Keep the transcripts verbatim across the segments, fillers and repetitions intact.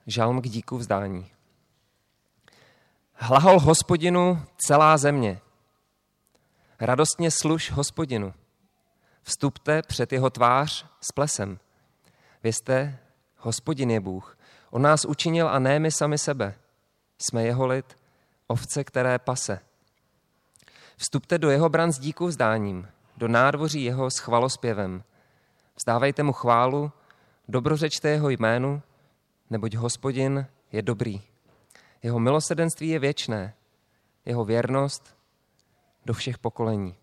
Žalm k díku vzdání. Hlahol Hospodinu celá země. Radostně služ Hospodinu. Vstupte před jeho tvář s plesem. Vězte, Hospodin je Bůh. On nás učinil a ne my sami sebe. Jsme jeho lid, ovce, které pase. Vstupte do jeho bran s díku vzdáním, do nádvoří jeho s chvalospěvem. Vzdávejte mu chválu, dobrořečte jeho jménu, neboť Hospodin je dobrý. Jeho milosrdenství je věčné, jeho věrnost do všech pokolení.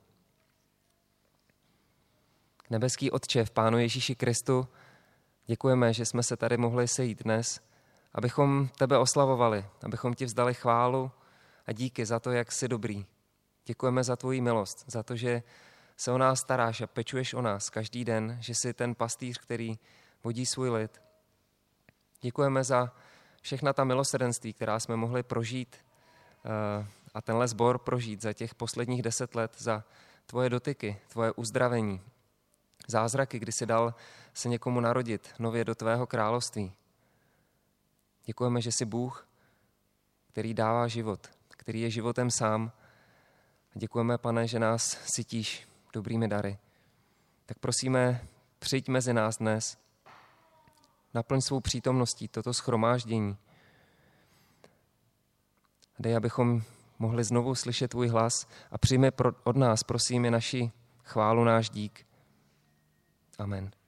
Nebeský Otče, v Pánu Ježíši Kristu, děkujeme, že jsme se tady mohli sejít dnes, abychom tebe oslavovali, abychom ti vzdali chválu a díky za to, jak jsi dobrý. Děkujeme za tvoji milost, za to, že se o nás staráš a pečuješ o nás každý den, že jsi ten pastýř, který vodí svůj lid. Děkujeme za všechna ta milosrdenství, která jsme mohli prožít a tenhle sbor prožít za těch posledních deset let, za tvoje dotyky, tvoje uzdravení, zázraky, kdy jsi dal se někomu narodit nově do tvého království. Děkujeme, že jsi Bůh, který dává život, který je životem sám. Děkujeme, Pane, že nás sytíš dobrými dary. Tak prosíme, přijď mezi nás dnes, naplň svou přítomností toto shromáždění. Dej, abychom mohli znovu slyšet tvůj hlas a přijmi od nás, prosíme, naši chválu, náš dík. Amen.